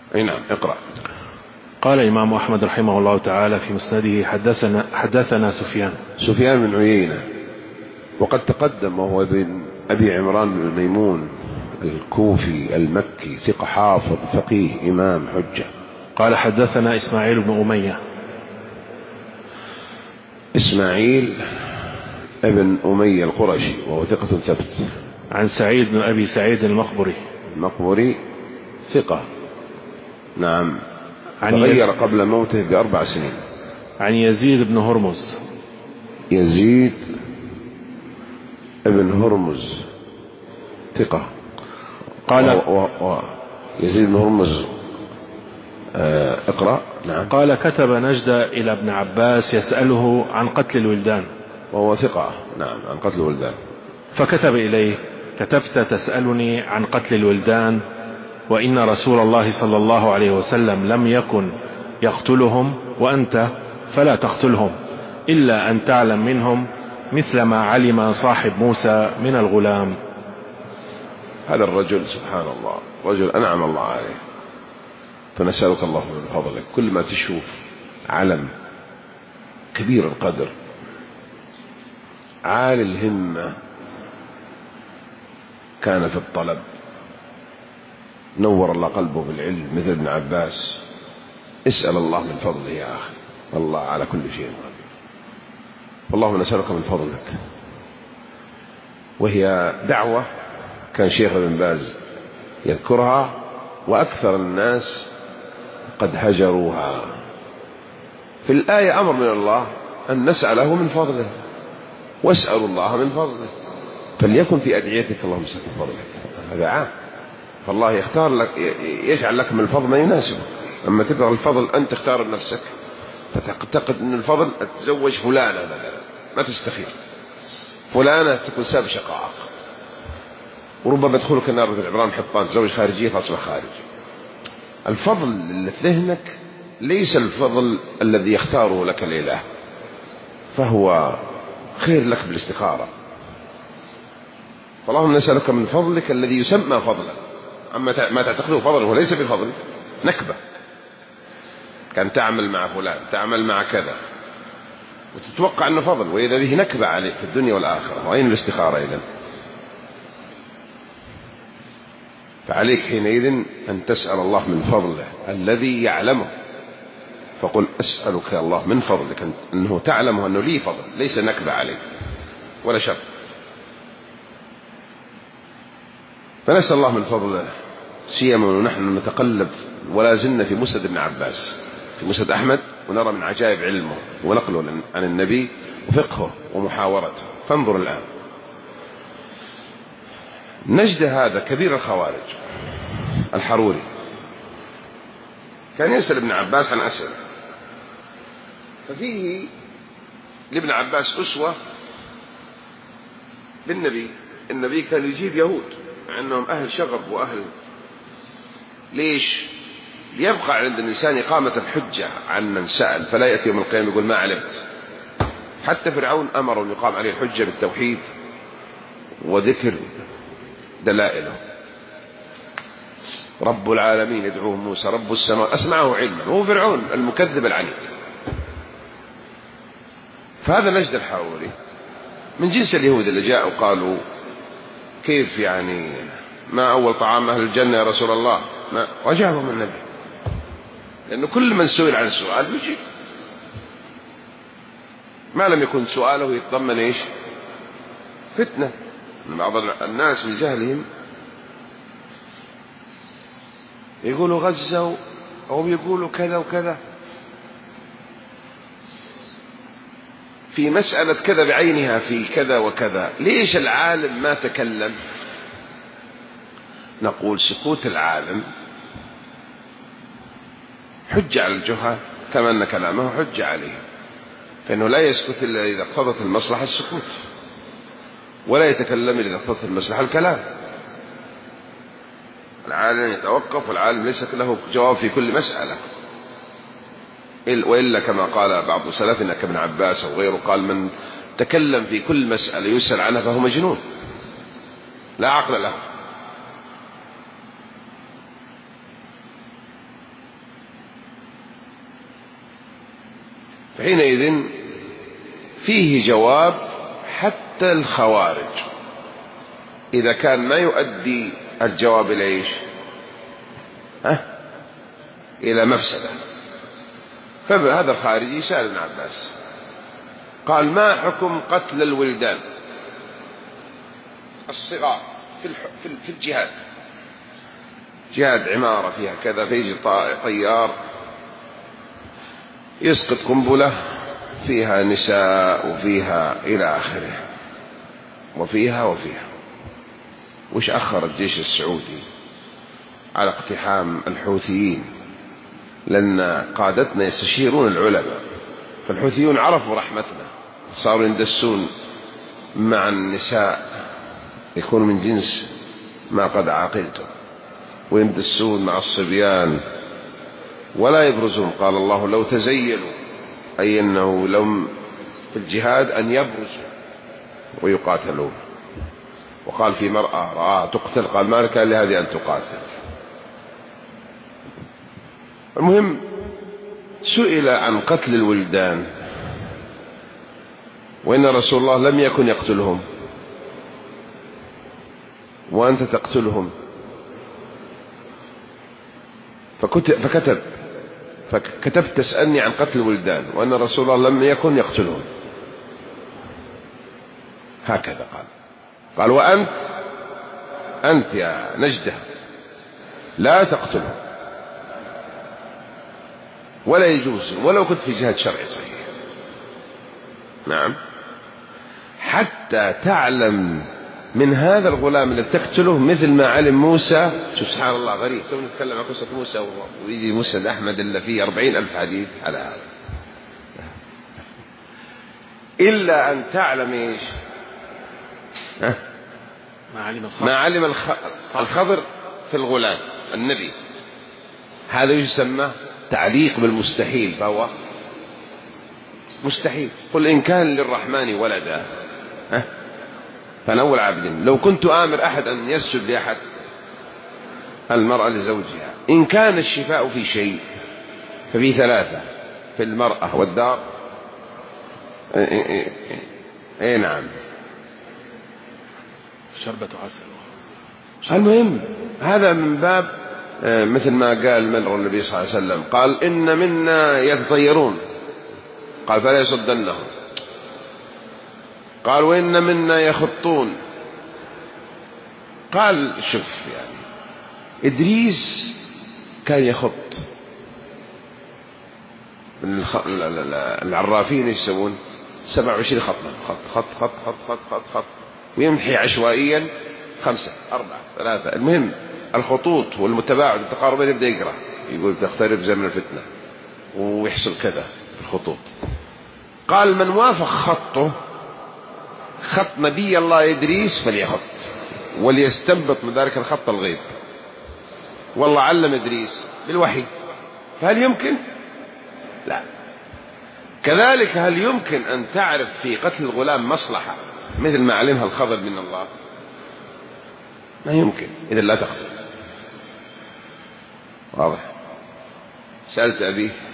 أي نعم، اقرأ. قال الإمام أحمد رحمه الله تعالى في مسنده حدثنا سفيان بن عيينة، وقد تقدم، وهو ابن أبي عمران بن ميمون الكوفي المكي، ثقة حافظ فقيه إمام حجة. قال حدثنا إسماعيل بن أمية. إسماعيل ابن أمية القرشي، وهو ثقة ثبت. عن سعيد بن أبي سعيد المقبري ثقة، نعم، تغير قبل موته ب4 سنين. عن يزيد بن هرمز. يزيد ابن هرمز ثقة. قال يزيد بن هرمز، اقرأ. نعم. قال كتب نجدة إلى ابن عباس يسأله عن قتل الولدان، وهو ثقة، نعم، عن قتل الولدان. فكتب إليه: كتبت تسألني عن قتل الولدان، وإن رسول الله صلى الله عليه وسلم لم يكن يقتلهم، وأنت فلا تقتلهم إلا أن تعلم منهم مثل ما علم صاحب موسى من الغلام. هذا الرجل سبحان الله، رجل أنعم الله عليه، فنسألك الله من فضلك كل ما تشوف علم كبير القدر عالي الهمة كان في الطلب، نور الله قلبه بالعلم مثل ابن عباس، اسأل الله من فضله يا أخي، الله على كل شيء قدير. اللهم نسألك من فضلك. وهي دعوة كان شيخ ابن باز يذكرها، وأكثر الناس قد هجروها. في الآية أمر من الله أن نسأله من فضله، واسألوا الله من فضله، فليكن في أدعيتك اللهم اسأل من فضلك، هذا عام. فالله يختار لك، يجعل لك من الفضل ما يناسبك. أما تبغى الفضل أنت تختار لنفسك، فتعتقد أن الفضل أتزوج فلانة مثلا، ما تستخير فلانة تكون سبب شقائق، وربما تدخلك النار مثل عمران حطان، تزوج خارجية فأصبح خارجي. الفضل اللي في ذهنك ليس الفضل الذي يختاره لك الإله، فهو خير لك بالاستخارة. فاللهم نسألك من فضلك الذي يسمى فضلا، أما ما تعتقده فضل هو ليس بفضل، نكبة. كان تعمل مع فلان، تعمل مع كذا، وتتوقع أنه فضل، وإذا به نكبة عليك في الدنيا والآخرة. وأين الاستخارة إذن؟ فعليك حينئذ أن تسأل الله من فضله الذي يعلمه، فقل أسألك يا الله من فضلك أنه تعلم أنه لي فضل، ليس نكبة عليك ولا شر. فنسأل الله من فضله، سيما ونحن نتقلب ولا زلنا في مسند ابن عباس، في مسند أحمد، ونرى من عجائب علمه ونقله عن النبي وفقهه ومحاورته. فانظر الآن، نجد هذا كبير الخوارج الحروري كان يسأل ابن عباس عن أسئلة، ففيه لابن عباس أسوة بالنبي. النبي كان يجيب يهود مع أنهم أهل شغب وأهل، ليش؟ ليبقى عند الإنسان إقامة الحجة عن من سأل، فلا يأتي يوم القيامة يقول ما علمت. حتى فرعون أمر أن يقام عليه الحجة بالتوحيد وذكر دلائله. رب العالمين يدعوه موسى رب السماء، أسمعه علما، هو فرعون المكذب العنيد. فهذا نجد الحروري من جنس اليهود اللي جاءوا وقالوا كيف يعني ما أول طعام أهل الجنة يا رسول الله؟ ما وجابهم النبي، لأنه كل من سئل عن السؤال يجيب، ما لم يكن سؤاله يتضمن إيش؟ فتنة. بعض الناس من جهلهم يقولوا غزوا أو يقولوا كذا وكذا في مسألة كذا بعينها في كذا وكذا، ليش العالم ما تكلم؟ نقول سكوت العالم حجة على الجهال، كما أن كلامه حجة عليه، فإنه لا يسكت إلا إذا اقتضت المصلحة السكوت، ولا يتكلم إلا إذا اقتضت المصلحة الكلام. العالم يتوقف، والعالم ليس له جواب في كل مسألة، وإلا كما قال بعض سلفنا كابن عباس أو غيره، قال من تكلم في كل مسألة يسأل عنها فهو مجنون لا عقل له. حينئذ فيه جواب حتى الخوارج إذا كان ما يؤدي الجواب إلى إيش؟ إلى مفسدة. فهذا الخارجي سأل ابن عباس قال ما حكم قتل الولدان الصغار في الجهاد، جهاد عمارة فيها كذا، فيجي طيار يسقط قنبلة فيها نساء وفيها إلى آخره وفيها وش أخر الجيش السعودي على اقتحام الحوثيين؟ لأن قادتنا يستشيرون العلماء، فالحوثيون عرفوا رحمتنا، صاروا يندسون مع النساء يكون من جنس ما قد عقلتم، ويندسون مع الصبيان ولا يبرزون. قال الله لو تزيلوا، أي أنه لم في الجهاد أن يبرزوا ويقاتلون. وقال في مرأة رآها تقتل قال ما لك لهذه أن تقاتل. المهم سئل عن قتل الولدان وإن رسول الله لم يكن يقتلهم وأنت تقتلهم، فكتبت تسألني عن قتل الولدان وأن رسول الله لم يكن يقتلهم. هكذا قال وأنت يا نجدة لا تقتلهم ولا يجوز ولو كنت في جهاد شرعي صحيح. نعم، حتى تعلم من هذا الغلام الذي تقتله مثل ما علم موسى. شوف سبحان الله غريب، تو نتكلم عن قصة موسى ويجي مسند أحمد إلا فيه 40,000 حديث على هذا. إلا أن تعلم إيش؟ ما علم الخضر في الغلام النبي، هذا يسمى تعليق بالمستحيل، فهو مستحيل. قل إن كان للرحمن ولدا فنول عبد. لو كنت آمر أحد أن يسجد لأحد، المرأة لزوجها، إن كان الشفاء في شيء ففي 3: في المرأة والدار. إيه نعم، شربة عسل. المهم هذا من باب مثل ما قال مر النبي صلى الله عليه وسلم قال إن منا يتطيرون، قال فلا يصدنهم. قال وإن منا يخطون. قال شوف يعني إدريس كان يخط، العرافين يسمون 27 خط خط خط خط خط خط خط خط، ويمحي عشوائيا 5 4 3. المهم الخطوط والمتباعد والتقارب يبدأ يقرأ، يقول تقترب زمن الفتنة ويحصل كذا في الخطوط. قال من وافق خطه خط نبي الله إدريس فليخط وليستنبط من ذلك الخط الغيب. والله علم إدريس بالوحي، فهل يمكن؟ لا. كذلك هل يمكن أن تعرف في قتل الغلام مصلحة مثل ما علمها الخضر من الله؟ ما يمكن، إذا لا تقتل. واضح؟ سألت أبيه